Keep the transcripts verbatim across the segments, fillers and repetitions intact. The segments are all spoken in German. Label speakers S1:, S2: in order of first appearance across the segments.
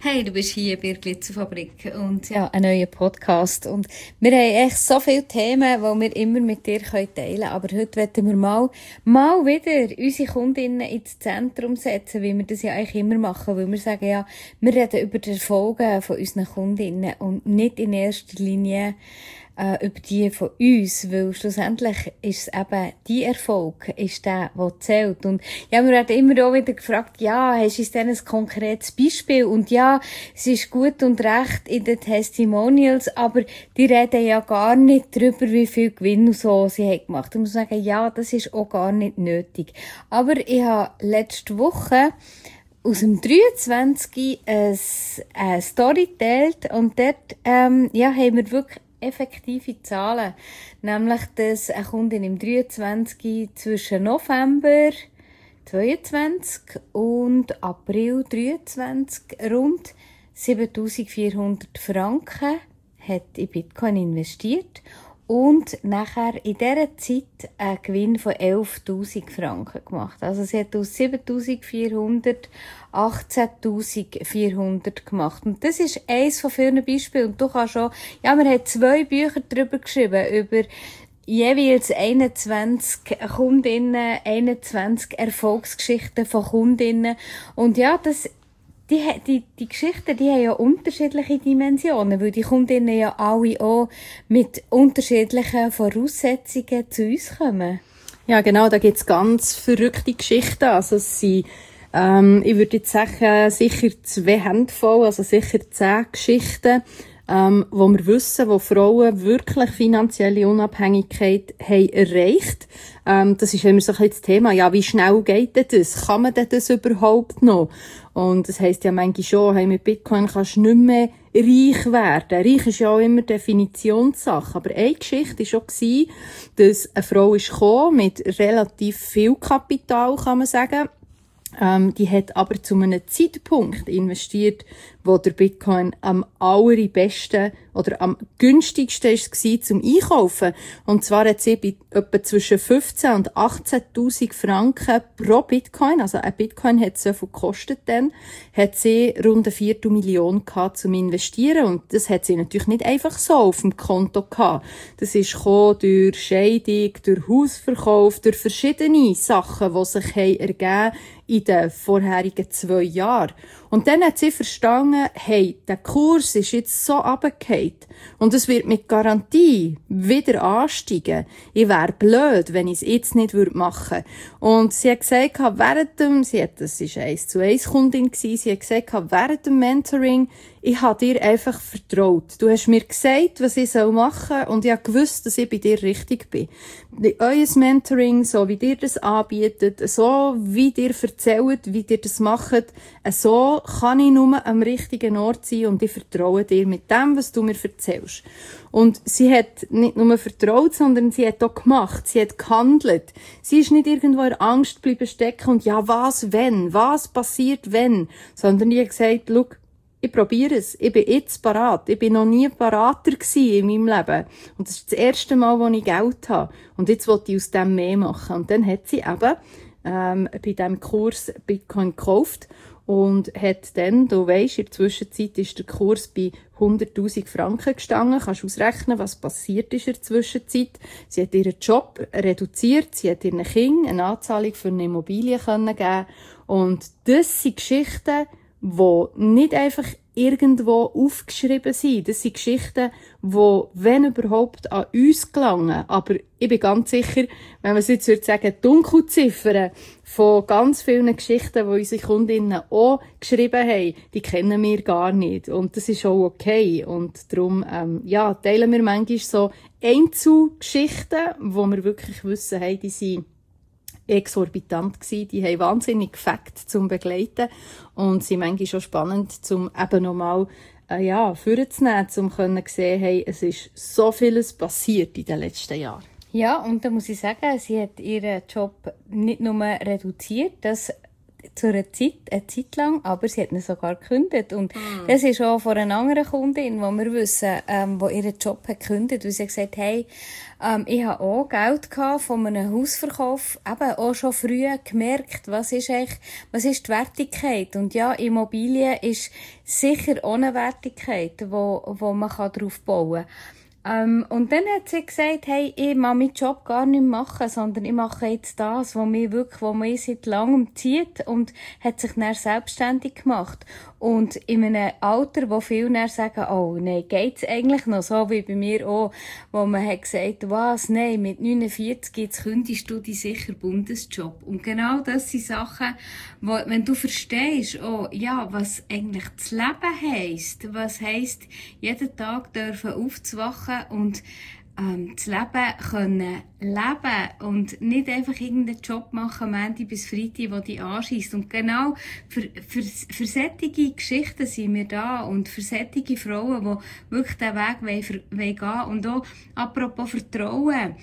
S1: Hey, du bist hier bei der Glitzerfabrik und ja, ein neuer Podcast. Und wir haben echt so viele Themen, die wir immer mit dir teilen können. Aber heute wollen wir mal, mal wieder unsere Kundinnen ins Zentrum setzen, wie wir das ja eigentlich immer machen. Weil wir sagen ja, wir reden über die Erfolge von unseren Kundinnen und nicht in erster Linie äh, über die von uns, weil schlussendlich ist es eben, die Erfolg ist der, der zählt. Und ja, wir werden immer auch wieder gefragt, ja, hast du uns denn ein konkretes Beispiel? Und ja, es ist gut und recht in den Testimonials, aber die reden ja gar nicht darüber, wie viel Gewinn und so sie haben gemacht. Ich muss sagen, ja, das ist auch gar nicht nötig. Aber ich habe letzte Woche aus dem dreiundzwanzig eine, eine Story geteilt und dort ähm, ja, haben wir wirklich effektive Zahlen. Nämlich, dass eine Kundin im dreiundzwanzig zwischen November zweiundzwanzig und April dreiundzwanzig rund siebentausendvierhundert Franken hat in Bitcoin investiert und nachher in dieser Zeit einen Gewinn von elftausend Franken gemacht. Also sie hat aus siebentausendvierhundert achtzehntausendvierhundert gemacht. Und das ist eines von vielen Beispielen. Und du kannst schon, ja, wir haben zwei Bücher darüber geschrieben, über jeweils einundzwanzig Kundinnen, einundzwanzig Erfolgsgeschichten von Kundinnen. Und ja, das Die, die, die Geschichten, die haben ja unterschiedliche Dimensionen, weil die Kundinnen ja alle auch mit unterschiedlichen Voraussetzungen zu uns kommen.
S2: Ja, genau, da gibt's ganz verrückte Geschichten. Also es sind, ähm, ich würde jetzt sagen, sicher zwei Hände voll, also sicher zehn Geschichten, ähm, wo wir wissen, wo Frauen wirklich finanzielle Unabhängigkeit haben erreicht. Ähm, das ist immer so ein bisschen das Thema. Ja, wie schnell geht denn das? Kann man denn das überhaupt noch? Und das heisst ja manchmal schon, hey, mit Bitcoin kannst du nicht mehr reich werden. Reich ist ja auch immer Definitionssache. Aber eine Geschichte war auch, dass eine Frau ist gekommen mit relativ viel Kapital, kann man sagen. Ähm, die hat aber zu einem Zeitpunkt investiert, wo der Bitcoin am allerbesten oder am günstigsten war zum Einkaufen. Und zwar hat sie bei etwa zwischen fünfzehntausend und achtzehntausend Franken pro Bitcoin, also ein Bitcoin hat so viel gekostet dann, hat sie rund eine Viertelmillion gehabt zum Investieren. Und das hat sie natürlich nicht einfach so auf dem Konto gehabt. Das ist gekommen durch Scheidung, durch Hausverkauf, durch verschiedene Sachen, die sich haben ergeben in den vorherigen zwei Jahren. Und dann hat sie verstanden, hey, der Kurs ist jetzt so runtergefallen und es wird mit Garantie wieder ansteigen. Ich wäre blöd, wenn ich es jetzt nicht machen würde. Und sie hat gesagt, während dem, sie hat, das ist eins zu eins Kundin gewesen, sie hat gesagt, während dem Mentoring, ich habe dir einfach vertraut. Du hast mir gesagt, was ich machen soll und ich habe gewusst, dass ich bei dir richtig bin. Euer Mentoring, so wie ihr das anbietet, so wie ihr erzählt, wie ihr das macht, so kann ich nur am richtigen Ort sein und ich vertraue dir mit dem, was du mir erzählst. Und sie hat nicht nur vertraut, sondern sie hat auch gemacht. Sie hat gehandelt. Sie ist nicht irgendwo in Angst geblieben stecken und ja, was, wenn? Was passiert, wenn? Sondern die hat gesagt, schau, ich probiere es. Ich bin jetzt parat. Ich bin noch nie parater gewesen in meinem Leben. Und das ist das erste Mal, wo ich Geld habe. Und jetzt will ich aus dem mehr machen. Und dann hat sie eben ähm, bei diesem Kurs Bitcoin gekauft und hat dann, du weisst, in der Zwischenzeit ist der Kurs bei hunderttausend Franken gestanden. Kannst du ausrechnen, was passiert ist in der Zwischenzeit. Sie hat ihren Job reduziert, sie hat ihren Kindern eine Anzahlung für eine Immobilie geben können. Und das sind Geschichten, die nicht einfach irgendwo aufgeschrieben sind. Das sind Geschichten, die, wenn überhaupt, an uns gelangen. Aber ich bin ganz sicher, wenn man es jetzt würde sagen, Dunkelziffern von ganz vielen Geschichten, die unsere Kundinnen auch geschrieben haben, die kennen wir gar nicht. Und das ist auch okay. Und darum, ähm, ja, teilen wir manchmal so Einzelgeschichten, wo wir wirklich wissen, hey, die sind exorbitant gsi, die haben wahnsinnig Fakten zum Begleiten und sind manchmal schon spannend, um eben nochmal äh, ja, vorzunehmen, um zu sehen, hey, es ist so vieles passiert in den letzten Jahren.
S1: Ja, und da muss ich sagen, sie hat ihren Job nicht nur reduziert, das zu einer Zeit, eine Zeit lang, aber sie hat ihn sogar gekündigt. Und
S2: mm.
S1: das ist auch von einer anderen Kundin, wo wir wissen, ähm, die ihren Job hat gekündigt, weil sie gesagt hat, hey, ähm, ich habe auch Geld gehabt von einem Hausverkauf, eben auch schon früh gemerkt, was ist eigentlich, was ist die Wertigkeit. Und ja, Immobilien ist sicher auch eine Wertigkeit, wo, wo man darauf bauen kann. Ähm, und dann hat sie gesagt, hey, ich mag meinen Job gar nicht machen, sondern ich mache jetzt das, was mich wirklich, was mich seit langem zieht, und hat sich dann selbstständig gemacht. Und in einem Alter, wo viele dann sagen, oh, nein, geht's eigentlich noch so wie bei mir auch, wo man hat gesagt, was, nein, mit neunundvierzig jetzt kündigst du dich sicher Bundesjob. Und genau das sind Sachen, wo, wenn du verstehst, oh, ja, was eigentlich das Leben heisst, was heisst, jeden Tag dürfen aufzuwachen und ähm, das Leben können leben und nicht einfach irgendeinen Job machen, Montag bis Freitag, der dich anscheisst. Und genau für, für, für solche Geschichten sind wir da und für solche Frauen, die wirklich diesen Weg wollen, wollen gehen. Und auch apropos Vertrauen.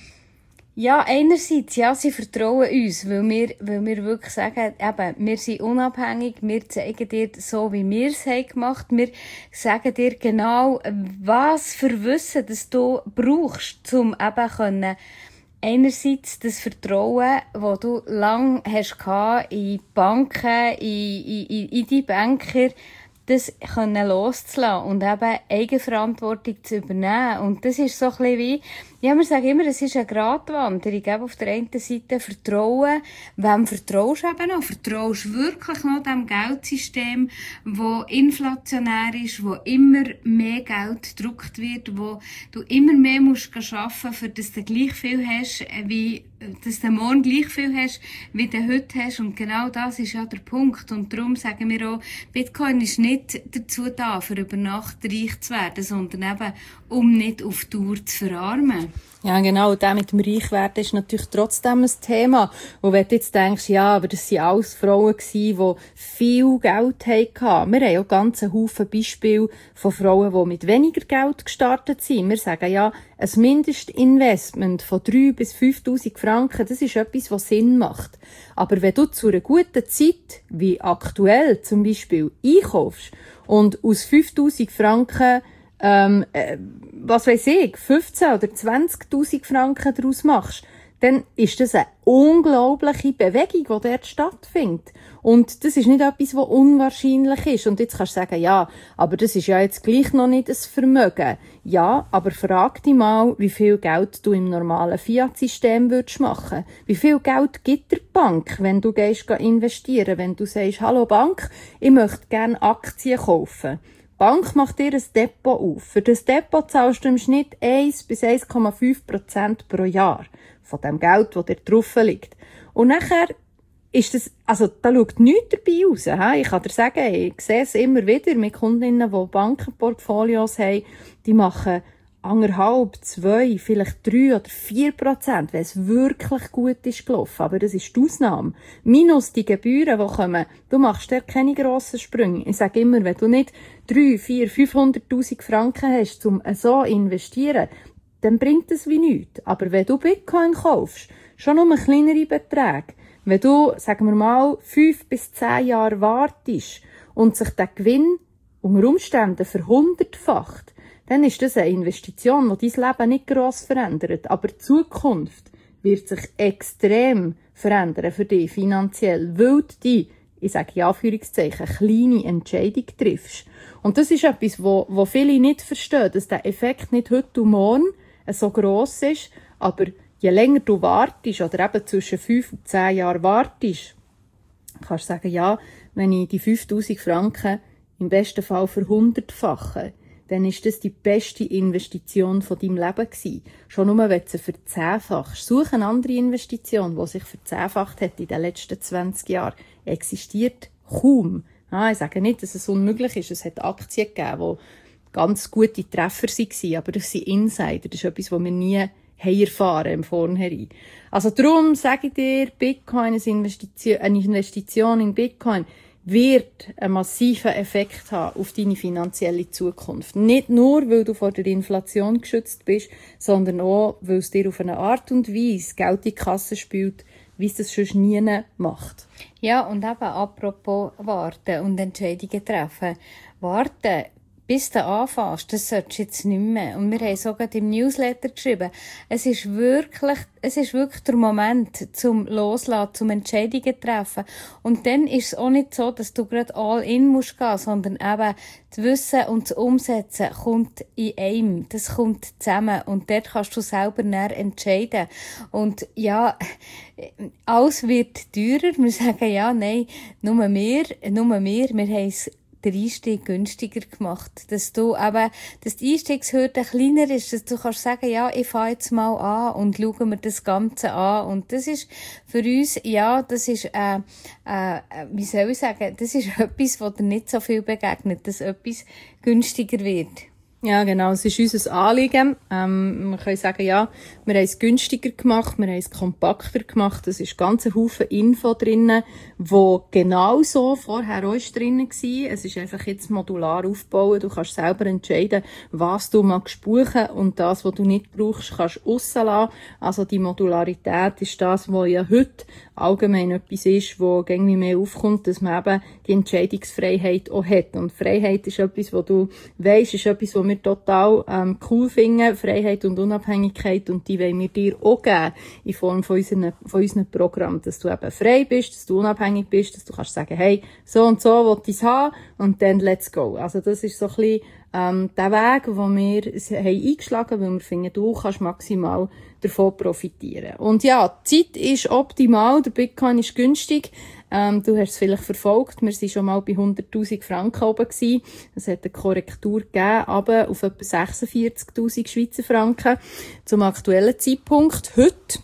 S1: Ja, einerseits, ja, sie vertrauen uns, weil wir, weil wir wirklich sagen, eben, wir sind unabhängig, wir zeigen dir so, wie wir es haben gemacht, wir sagen dir genau, was für Wissen, das du brauchst, um eben können, einerseits das Vertrauen, das du lang hast gehabt in Banken, in, in, in die Banker, das können loszulassen und eben Eigenverantwortung zu übernehmen. Und das ist so ein bisschen wie, ja, wir sagen immer, es ist eine Gratwanderung. Eben auf der einen Seite Vertrauen. Wem vertraust du eben noch? Vertraust du wirklich noch dem Geldsystem, das inflationär ist, wo immer mehr Geld gedruckt wird, wo du immer mehr musst arbeiten, für dass du gleich viel hast, wie, dass du morgen gleich viel hast, wie du heute hast. Und genau das ist ja der Punkt. Und darum sagen wir auch, Bitcoin ist nicht dazu da, für über Nacht reich zu werden, sondern eben, um nicht auf Dauer zu verarmen.
S2: Ja, genau. Und das mit dem Reichwerden ist natürlich trotzdem ein Thema. Und wenn du jetzt denkst, ja, aber das waren alles Frauen gewesen, die viel Geld hatten. Wir haben auch ganz einen Haufen Beispiele von Frauen, die mit weniger Geld gestartet sind. Wir sagen ja, ein Mindestinvestment von dreitausend bis fünftausend Franken, das ist etwas, was Sinn macht. Aber wenn du zu einer guten Zeit, wie aktuell zum Beispiel, einkaufst und aus fünftausend Franken ähm, äh, was weiss ich, fünfzehn oder zwanzigtausend Franken daraus machst, dann ist das eine unglaubliche Bewegung, die dort stattfindet. Und das ist nicht etwas, was unwahrscheinlich ist. Und jetzt kannst du sagen, ja, aber das ist ja jetzt gleich noch nicht ein Vermögen. Ja, aber frag dich mal, wie viel Geld du im normalen Fiat-System würdest machen. Wie viel Geld gibt der Bank, wenn du gehst investieren, wenn du sagst, hallo Bank, ich möchte gerne Aktien kaufen. Die Bank macht dir ein Depot auf. Für das Depot zahlst du im Schnitt eins bis eins Komma fünf Prozent pro Jahr von dem Geld, das dir drauf liegt. Und nachher ist das, also da schaut nichts dabei raus. He? Ich kann dir sagen, ich sehe es immer wieder mit Kundinnen, die Bankenportfolios haben, die machen anderthalb, zwei, vielleicht drei oder vier Prozent, wenn es wirklich gut ist gelaufen. Aber das ist die Ausnahme. Minus die Gebühren, die kommen. Du machst dort keine grossen Sprünge. Ich sage immer, wenn du nicht drei, vier, fünfhunderttausend Franken hast, um so investieren, dann bringt das wie nichts. Aber wenn du Bitcoin kaufst, schon nur kleinere Beträge, wenn du, sagen wir mal, fünf bis zehn Jahre wartest und sich der Gewinn unter Umständen verhundertfacht, dann ist das eine Investition, die dein Leben nicht gross verändert. Aber die Zukunft wird sich extrem verändern für dich finanziell, weil du die, ich sage in Anführungszeichen, kleine Entscheidung triffst. Und das ist etwas, wo, wo viele nicht verstehen, dass der Effekt nicht heute und morgen so gross ist, aber je länger du wartest, oder eben zwischen fünf und zehn Jahren wartest, kannst du sagen, ja, wenn ich die fünftausend Franken im besten Fall verhundertfache, dann ist das die beste Investition von deinem Leben gewesen. Schon nur, wenn du sie verzehnfachst. Such eine andere Investition, die sich verzehnfacht hat in den letzten zwanzig Jahren. Existiert kaum. Ah, ich sage nicht, dass es unmöglich ist. Es hat Aktien gegeben, die ganz gute Treffer waren, aber das sind Insider. Das ist etwas, was wir nie haben erfahren im Vornherein. Also darum sage ich dir, Bitcoin, eine Investition, eine Investition in Bitcoin wird einen massiven Effekt haben auf deine finanzielle Zukunft. Nicht nur, weil du vor der Inflation geschützt bist, sondern auch, weil es dir auf eine Art und Weise Geld in die Kasse spült, wie es das sonst nie macht.
S1: Ja, und eben apropos warten und Entscheidungen treffen. Warten, bis du anfängst, das solltest du jetzt nicht mehr. Und wir haben sogar im Newsletter geschrieben, es ist wirklich, es ist wirklich der Moment zum Loslassen, zum Entscheidungen treffen. Und dann ist es auch nicht so, dass du gerade all in musst gehen, sondern eben das Wissen und das Umsetzen kommt in einem. Das kommt zusammen. Und dort kannst du selber näher entscheiden. Und ja, alles wird teurer. Wir sagen ja, nein, nur wir, nur wir, wir haben es den Einstieg günstiger gemacht. Dass du eben, dass die Einstiegshürde kleiner ist, dass du kannst sagen, ja, ich fange jetzt mal an und schaue mir das Ganze an. Und das ist für uns, ja, das ist, äh, äh, wie soll ich sagen, das ist etwas, was dir nicht so viel begegnet, dass etwas günstiger wird.
S2: Ja, genau. Es ist unser Anliegen. Ähm, wir können sagen, ja, wir haben es günstiger gemacht, wir haben es kompakter gemacht. Es ist ganz ein Haufen Info drinnen, wo genau so vorher auch ist drinnen war. Es ist einfach jetzt modular aufgebaut. Du kannst selber entscheiden, was du magst buchen und das, was du nicht brauchst, kannst du rauslassen. Also die Modularität ist das, was ja heute allgemein etwas ist, wo irgendwie mehr aufkommt, dass man eben die Entscheidungsfreiheit auch hat. Und Freiheit ist etwas, was du weisst, ist etwas, was wir total ähm, cool finden, Freiheit und Unabhängigkeit, und die wollen wir dir auch geben, in Form von unseren, von unseren Programmen, dass du eben frei bist, dass du unabhängig bist, dass du kannst sagen, hey, so und so will ich es haben, und dann let's go. Also das ist so ein bisschen ähm, der Weg, den wir haben eingeschlagen, weil wir finden, du kannst maximal davon profitieren. Und ja, die Zeit ist optimal, der Bitcoin ist günstig. Ähm, du hast es vielleicht verfolgt, wir waren schon mal bei hunderttausend Franken oben gewesen. Es hat eine Korrektur gegeben, aber auf etwa sechsundvierzigtausend Schweizer Franken zum aktuellen Zeitpunkt. Heute,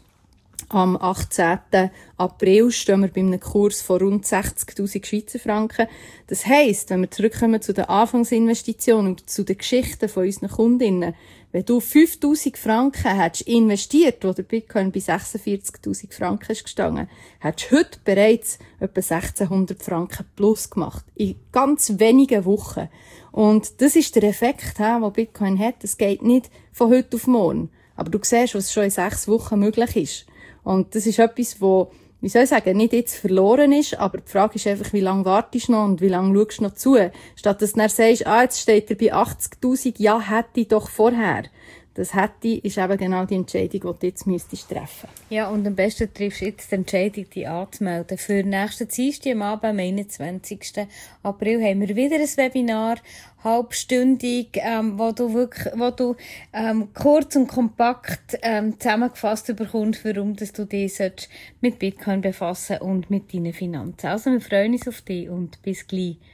S2: am achtzehnten April, stehen wir bei einem Kurs von rund sechzigtausend Schweizer Franken. Das heisst, wenn wir zurückkommen zu den Anfangsinvestitionen und zu den Geschichten von unseren Kundinnen, wenn du fünftausend Franken hättest investiert, wo der Bitcoin bei sechsundvierzigtausend Franken ist gestanden, hättest du heute bereits etwa sechzehnhundert Franken plus gemacht. In ganz wenigen Wochen. Und das ist der Effekt, den Bitcoin hat. Es geht nicht von heute auf morgen. Aber du siehst, was schon in sechs Wochen möglich ist. Und das ist etwas, wo, wie soll ich sagen, nicht jetzt verloren ist, aber die Frage ist einfach, wie lange wartest du noch und wie lange schaust du noch zu? Statt dass du dann sagst, ah, jetzt steht er bei achtzigtausend, ja, hätte ich doch vorher. Das hätte ist eben genau die Entscheidung, die du jetzt müsstest treffen.
S1: Ja, und am besten triffst du jetzt die Entscheidung, dich anzumelden. Für nächsten Dienstag am Abend, am einundzwanzigsten April, haben wir wieder ein Webinar, halbstündig, ähm, wo du wirklich, wo du ähm, kurz und kompakt ähm, zusammengefasst bekommst, warum dass du dich mit Bitcoin befassen und mit deinen Finanzen. Also wir freuen uns auf dich und bis gleich.